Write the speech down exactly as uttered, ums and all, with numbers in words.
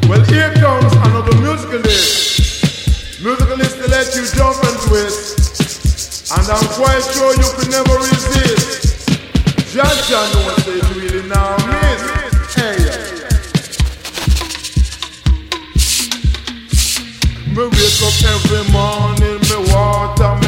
Well, here comes another musicalist. Musicalist to let you jump and twist. And I'm quite sure you could never resist. Judge and know what they really now miss. Hey. Me wake up every morning, me water,